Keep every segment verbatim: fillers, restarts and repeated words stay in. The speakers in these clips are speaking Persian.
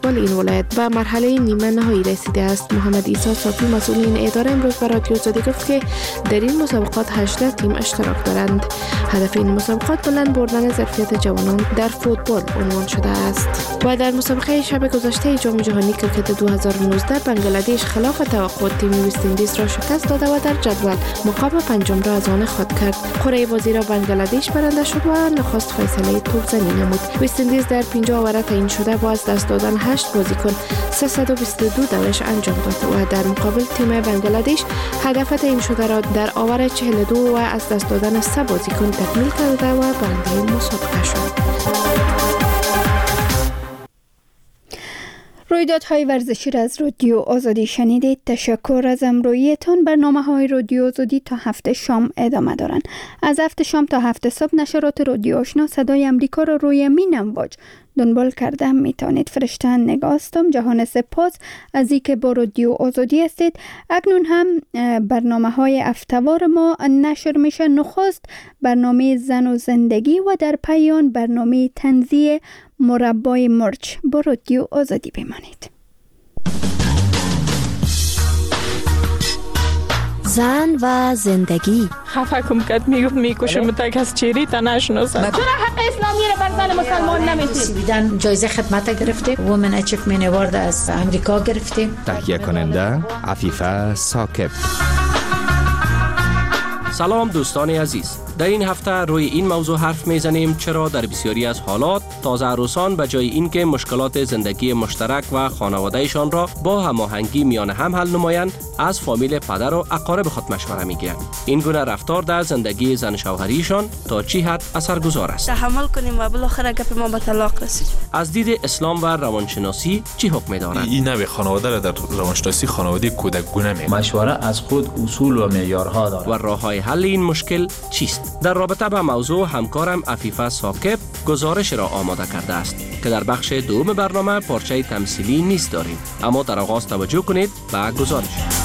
فوتبال این ولایت به مرحله نیمه نهایی رسیده است. محمد عیسی صافی مسئول این اداره امروز به رادیو آزادی گفت که در این مسابقات هجده تیم اشتراک دارند. هدف این مسابقات بلند بردن ظرفیت جوانان در فوتبال عنوان شده است. و در مسابقه شب گذشته جام جهانی کرکت دو هزار و نوزده بنگلادش خلاف توقع تیم وست اندیز را شکست داده و در جدول مقام پنجم را از آن خود کرد. قرعه بازی را بنگلادش برنده شد و نخست فیصله توپزنی نمود. وست اندیز در پنجاه اوور تعیین شده با از دست دادن هشت بازیکن سیصد و بیست و دو دورش انجام داد و در مقابل تیم بنگلادش هدف تعیین شده را در اوور چهل و دو و از دست دادن سه بازیکن تکمیل کرده و برنده مسابقه شد. رویدادهای ورزشی را از رادیو آزادی شنیدید. تشکر از همراهیتان. برنامه‌های رادیو آزادی تا هفته شام ادامه دارند. از هفته شام تا هفته صبح نشرات رادیو آشنا صدای امریکا را روی مین امواج دنبال کرده میتونید. فرشته نگاستم. جهان سپاس از اینکه با رادیو آزادی هستید. اکنون هم برنامه های هفته‌وار ما نشر میشه. نخست برنامه زن و زندگی و در پایان برنامه طنزی مربای مرچ. با رادیو آزادی بمانید. زن و زندگی. خفه کم کد میگفت میکشم تک از چیری تا نشناسم. چرا حق اسلامی رو بر زن مسلمان نمیدید؟ سویدن جایزه خدمت گرفته. وومن اچیومنت اوارد از امریکا گرفته. تهیه کننده عفیفه ثاقب. سلام دوستان عزیز. در این هفته روی این موضوع حرف میزنیم چرا در بسیاری از حالات تازه عروسان به جای اینکه مشکلات زندگی مشترک و خانوادهشان را با هماهنگی میان هم حل نمایند، از فامیل پدر و اقارب خود مشوره میگیرند. این گونه رفتار در زندگی زن شوهریشان تا چی حد اثرگذار است؟ تحمل کنیم و بالاخره گپ ما به طلاق رسید. از دید اسلام و روانشناسی چی حکم دارد؟ این نوع خانواده را در روانشناسی خانواده کودکگونه میگویند. مشوره از خود اصول و معیارها دارد. و راه‌های حل این مشکل چیست؟ در رابطه با موضوع همکارم عفیفه ثاقب گزارش را آماده کرده است که در بخش دوم برنامه پارچه تمثیلی نیز داریم. اما در آغاز توجه کنید به گزارش.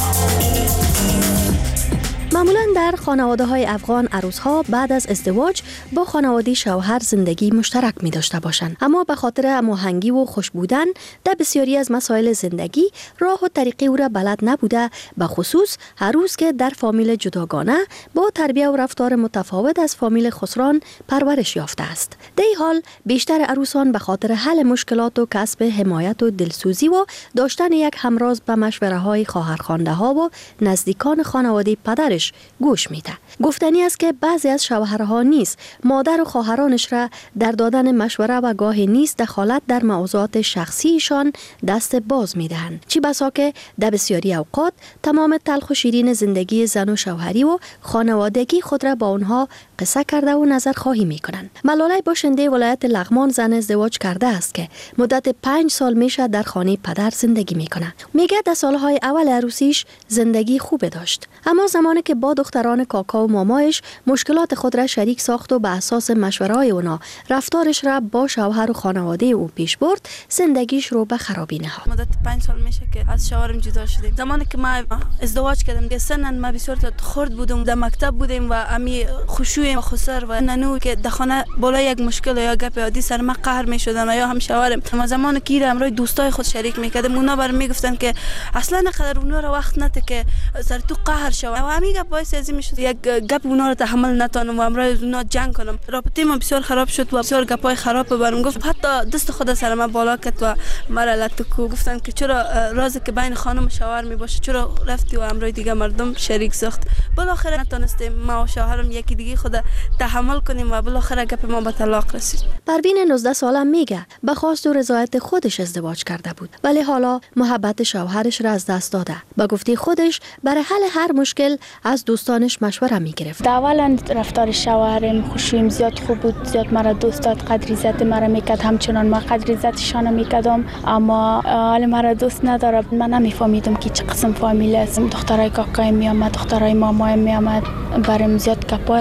معمولاً در خانواده‌های افغان عروس‌ها بعد از ازدواج با خانواده شوهر زندگی مشترک می داشته باشند، اما به خاطر هماهنگی و خوش بودن در بسیاری از مسائل زندگی راه و طریقه او را بلد نبوده، به خصوص عروس که در فامیل جداگانه با تربیت و رفتار متفاوت از فامیل خسران پرورش یافته است. در این حال بیشتر عروسان به خاطر حل مشکلات و کسب حمایت و دلسوزی و داشتن یک همراز به مشوره‌های خواهرخوانده‌ها و نزدیکان خانواده پدرش گوش میده. گفتنی است که بعضی از شوهرها نیز مادر و خواهرانش را در دادن مشوره و گاهی نیز دخالت در موضوعات شخصیشان دست باز میدهند. چی بسا که در بسیاری اوقات تمام تلخ و شیرین زندگی زن و شوهری و خانوادگی خود را با آنها قصه کرده و نظر خواهی میکنند. ملاله باشنده ولایت لغمان زن ازدواج کرده است که مدت پنج سال میشه در خانه پدر زندگی میکنه. میگه در سالهای اول عروسیش زندگی خوب داشت، اما زمانی که با دختران کاکا و مامایش مشکلات خود را شریک ساخت و به اساس مشوره‌های اونا رفتارش را با شوهر و خانواده او پیش برد، زندگیش رو به خرابی نهاد. مدت پنج سال میشه که از شوهرم جدا شدیم. زمانی که ما ازدواج کردم که سنن ما بسیار خرد بودم، در مکتب بودیم و امی خشوع خسر و ننو که در خانه بالا یک مشکل یا گپ عادی سر ما قهر میشدن و یا هم شوهرم ما زمانی که ایرم روی دوستای خود شریک میکردم اونا برام میگفتن که اصلا نقدر اونا رو وقت نته که سر تو قهر شو و همین گپ باعث از این میشد یک گپ اونا رو تحمل نتونم و امروز اونا جنگ کنم. رابطه ما بسیار خراب شد و بسیار گپای خراب برام گفت. حتی دست خود سر ما بالا کرد و مرا لطکو گفتن که چرا رازی که بین خانم و شوهر می باشه چرا رفتی و امروز دیگه مردم شریک ساخت. بالاخره نتونستیم ما و شوهرم یکی دیگه خود تحمل کنیم و بالاخره گپ ما به طلاق رسید. پروین نوزده ساله میگه به خواست و رضایت خودش ازدواج کرده بود، ولی حالا محبت شوهرش را از دست داده. با گفته خودش برای حل هر مشکل از دوستانش مشوره میگرفت. اولا رفتار شوهرم خوشیم زیاد خوب بود، زیاد مرا دوست داشت، قدر عزت مرا میکرد، همچنان ما قدر عزتشان میکردم، اما حال مرا دوست نداره. من نمیفهمیدم که چه قسم فامیل است. دخترای کاکای میامد، دخترای مامای میامد، برام زیاد گپا را میگفت.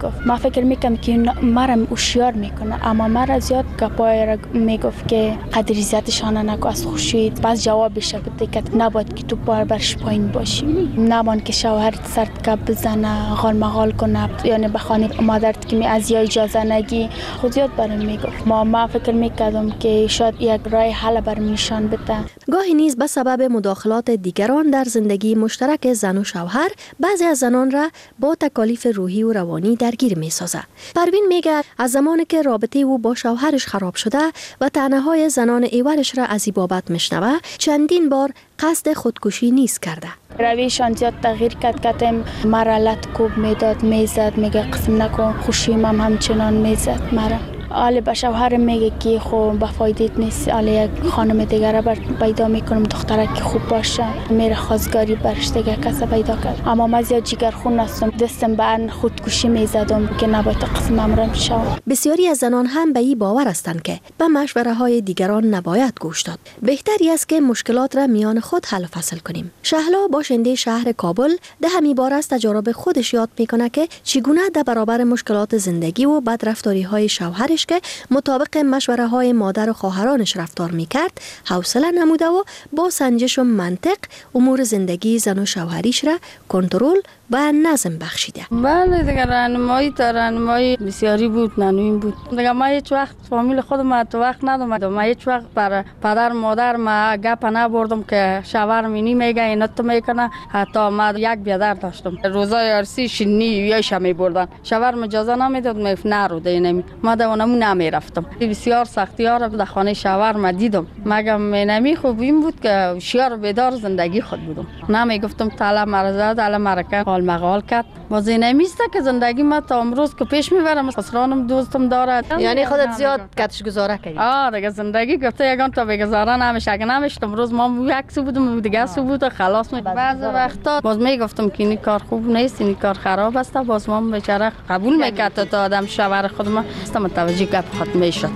میگفت. ما فکر میکنم که مرا هوشیار میکنه، اما مرا زیاد گپای را میگفت که قدر عزتشان نکو از خوشید. باز جوابش گفته که نباید که تو بار برش پایین باشی، نباید که شوهرت سرت کپ بزنه، غال مغال کنه، یعنی به خانه مادرت که می از یا اجازه نگی. خود زیاد برام میگفت. ما ما فکر میکردم که شاید یک راه حل برام نشان بده. گاهی نیز به سبب مداخلات دیگران در زندگی مشترک زن و شوهر بعضی از زنان را با تکالیف روحی و روانی درگیر می سازه. پروین میگه از زمانی که رابطه او با شوهرش خراب شده و طعنه‌های زنان ایورش را از این بابت میشنوه، چندین بار قصد خودکشی نیز کرده. رویشان زیاد تغییر کرد، کتم مرا لط کوب میداد، میزد، میگه قسم نکن، خوشیم هم همچنان میزد مرا. حالا به شوهر میگه که خب به فایده‌ت نیست، حالا یک خانم دیگر را پیدا میکنم دخترک که خوب باشه، میره خواستگاری برش دیگه کس پیدا کرد. اما من زیاد جگرخون هستم، دستم به خودکشی میزدم که نباید قسمم را بشم. بسیاری از زنان هم به این باور هستند که به مشوره های دیگران نباید گوش داد. بهتری است که مشکلات را میان خود حل و فصل کنیم. شهلا باشنده شهر کابل ده همی بار از تجارب خودش یاد میکنه که چگونه در برابر مشکلات زندگی و بدرفتاری های شوهرش که مطابق مشوره های مادر و خواهرانش رفتار میکرد حوصله نموده و با سنجش و منطق امور زندگی زن و شوهریش را کنترل و نظم بخشیده. بله دیگه، راهنمایی تا راهنمایی بسیاری بود، نانویم بود دیگه. ما هیچ وقت فامیل خودم تو وقت ندادم، ما هیچ وقت بر پدر مادر ما گپ نبردم که شوهر منی میگه اینا تو میکنه. حتی ما یک بیادر داشتم، روزای عرسی شنی یش می بردن، شوهر اجازه نمیداد، میگفت نه رو دینمی، ما دوانمون نمیرفتم. بسیار سختی ها را در خانه شوهر ما دیدم. مگم نمی خوب این بود که هوشیار بیدار زندگی خود بودم، نمیگفتم تعالی مرزه تعالی مرکه مقال کرد. بازی نمیسته که زندگی ما تا امروز که پیش میبرم. خسرانم دوستم داره. یعنی خودت زیاد کتش گذاره کردی؟ آه دیگه زندگی گفته یگان تا بگذاره نمیشه. اگه نمیشه امروز ما یک سو بودم دیگه سو بود خلاص می. بعضی وقتا باز میگفتم که این کار خوب نیست، این کار خراب است. باز ما بیچاره قبول میکرد تا آدم شوهر خود ما است متوجه گپ خود میشد.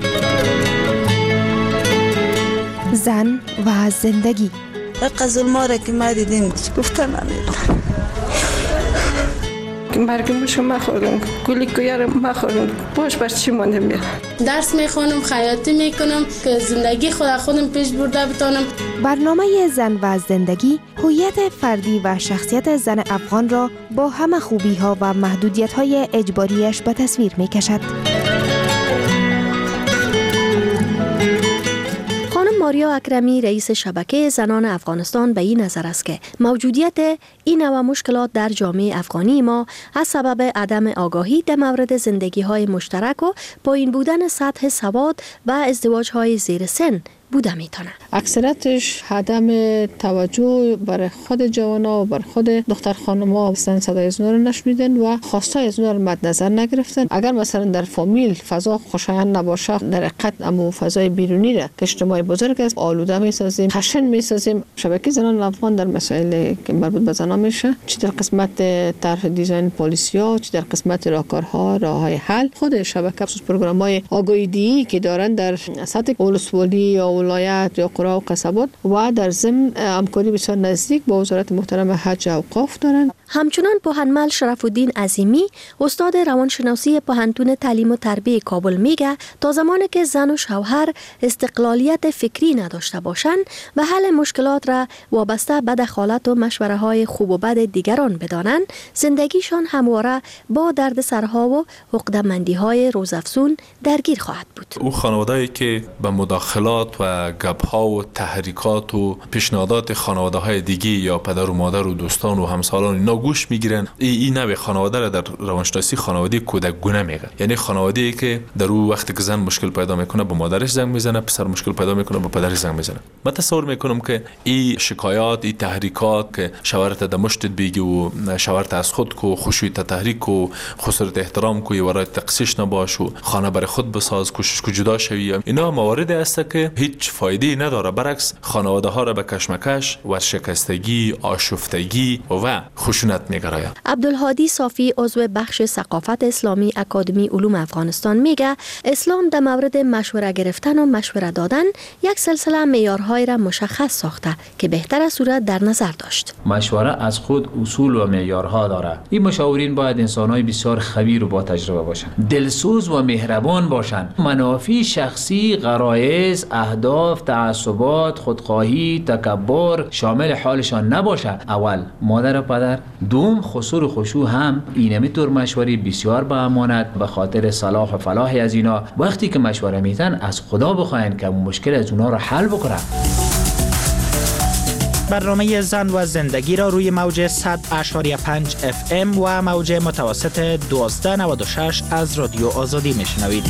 زن و زندگی. قزل ماره که ما دیدیم گفتن نمیدونم مرگم شما خوردم، گلی کویارم ما خوردم، باش بر چی مانده میاد. درس میخوانم، خیاطی میکنم که زندگی خود خودم پیش برده بتانم. برنامه زن و زندگی هویت فردی و شخصیت زن افغان را با همه خوبی ها و محدودیت های اجباریش به تصویر میکشد. ماریا اکرمی رئیس شبکه زنان افغانستان به این نظر است که موجودیت این نوع مشکلات در جامعه افغانی ما از سبب عدم آگاهی در مورد زندگی های مشترک و پایین بودن سطح سواد و ازدواج های زیر سن بوده میتونه. اکثرتش عدم توجه برای خود جوانا و برای خود دختر خانم‌ها اصلا صدای از اونها رو نشنیدن و خواستای از اونها رو مد نظر نگرفتن. اگر مثلا در فامیل فضا خوشایند نباشه، در حقیقت امو فضای بیرونی را که اجتماع بزرگ است آلوده میسازیم، خشن میسازیم. شبکه زنان افغان در مسائل که مربوط به زنان میشه، چه در قسمت طرح دیزاین پالیسی‌ها، چه در قسمت راهکارها، راههای حل، خود شبکه خصوص پروگرام‌های آگاهی‌دهی که دارن در سطح ولسوالی یا ولایت یا قرى و قصبات و در ضمن همکاری بسیار نزدیک با وزارت محترم حج و اوقاف دارن. همچنان پوهنمل شرف الدین عظیمی استاد روانشناسی پوهنتون تعلیم و تربیت کابل میگه تا زمانی که زن و شوهر استقلالیت فکری نداشته باشند و حل مشکلات را وابسته به دخالت و مشوره های خوب و بد دیگران بدانند، زندگیشان همواره با دردسرها و عقده‌مندی های روزافزون درگیر خواهد بود. او خانواده‌ای که به مداخلات و گپ‌ها و تحریکات و پیشنهادات خانواده‌های دیگه یا پدر و مادر و دوستان و همسالان اینا گوش میگیرن، این نوع خانواده را در روانشناسی خانواده کودک گونه میگه. یعنی خانواده‌ای که در اون وقتی که زن مشکل پیدا میکنه با مادرش زنگ میزنه، پسر مشکل پیدا میکنه با پدرش زنگ میزنه. من تصور میکنم که این شکایات، این تحریکات که شوهرت در مشتت بیگی و شوهرت از خود کو، خوشویت تحریک و خسارت احترام کو، ورای تقصیش نباش و خانه برای خود بساز، کوشش کو جدا شوی، اینا مواردی است که هیچ هیچ فایده نداره، برعکس خانواده ها را به کشمکش و شکستگی، آشفتگی و خشونت میگراید. عبدالهادی صافی عضو بخش ثقافت اسلامی اکادمی علوم افغانستان میگه اسلام در مورد مشوره گرفتن و مشوره دادن یک سلسله معیارهای را مشخص ساخته که بهتر صورت در نظر داشت. مشوره از خود اصول و معیارها داره. این مشاورین باید انسان‌های بسیار خبیر و با تجربه باشند، دلسوز و مهربان باشند، منافع شخصی، غرایز، اهداف، تعصبات، خودخواهی، تکبر شامل حالشان نباشه. اول مادر و پدر، دوم خسور و خشوع هم اینمی طور مشوری بسیار با امانت به خاطر صلاح و فلاح از اینا وقتی که مشوره میتن از خدا بخواین که مشکل از اونا رو حل بکنه. برنامه زن و زندگی را روی موج صد اشاری پنج اف ام و موج متوسط دوازده نود و شش از رادیو آزادی میشنوید.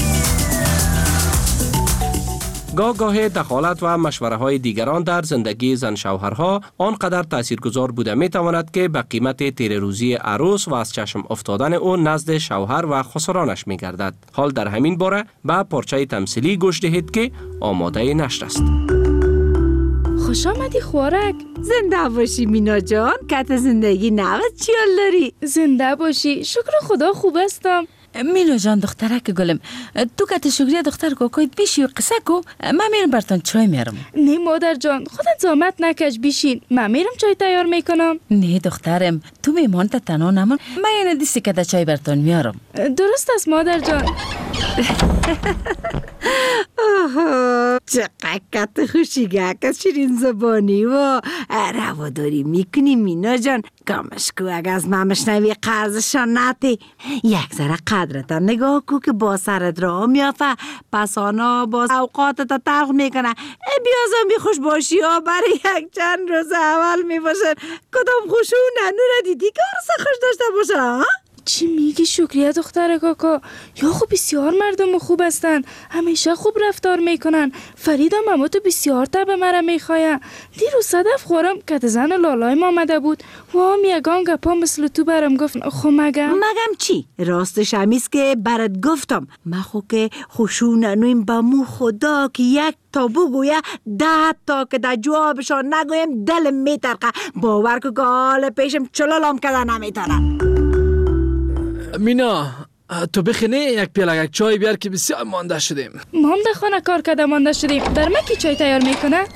گاه گاه دخالت و مشوره های دیگران در زندگی زن شوهرها آنقدر تاثیرگذار بوده می تواند که به قیمت تیر روزی عروس و از چشم افتادن او نزد شوهر و خسرانش می گردد. حال در همین باره به پارچه تمثیلی گوش دهید که آماده نشر است. خوش آمدی خوارک. زنده باشی مینا جان. کت زندگی نوت چیال داری؟ زنده باشی. شکر خدا خوب هستم. مینا جان دخترک گلم، تو کت شکریه دختر کوکویت بیشی و قصه کو. من میرم برتان چای میارم. نه مادر جان خودت زحمت نکش، بیشین من میرم چای تیار میکنم. نه دخترم تو میمان تا تنها نمان، من یه ندیستی که چای برتان میارم. درست است مادر جان. اوه چقدر کت خوشیگه که شیرین زبانی و رواداری میکنی مینا جان. گامش کو اگه از من مشنوی قرضشان نتی. یک ذره قدرتا نگاه کو که با سرت را میافه، پس آنا با اوقاتتا تلخ میکنه. بیازم بی خوش باشی ها برای یک چند روز اول میباشن. کدام خوشونه نوره دیدی که آرسا خوش داشته باشه ها؟ چی میگی شکریه دختر کاکا؟ یا خوب بسیار مردم خوب هستن، همیشه خوب رفتار میکنن. فریدم اما تو بسیار تا به مرا میخوایم. دیروز صدف خورم که زن لالای ما آمده بود و هم یگان گپا مثل تو برم گفت. خو مگم مگم چی؟ راستش همیست که برات گفتم من خو که خوشون نویم با مو خدا که یک تا بگویه ده تا که در جوابشان نگویم دلم میترقه. باور که گال پیشم چلالام کده نمیترم. مینا تو بخینه یک پیاله یک چای بیار که بسیار مانده شدیم. ما هم در خانه کار کرده مانده شدیم. در من کی چای تیار میکنه؟